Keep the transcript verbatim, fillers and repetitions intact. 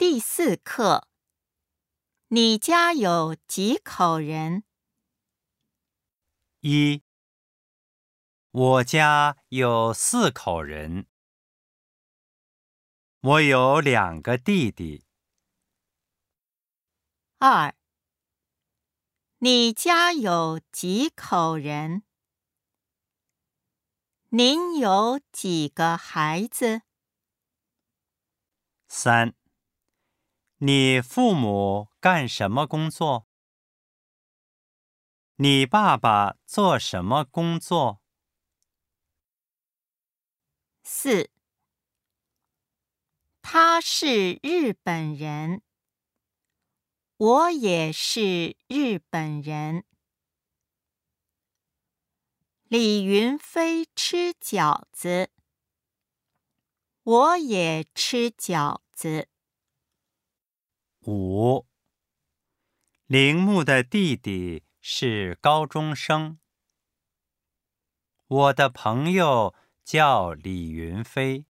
第四课，你家有几口人？ 一，我家有四口人，我有两个弟弟。 二，你家有几口人？您有几个孩子？ 三，你父母干什么工作？你爸爸做什么工作？ 四，他是日本人，我也是日本人。李云飞吃饺子，我也吃饺子。 五，铃木的弟弟是高中生。我的朋友叫李云飞。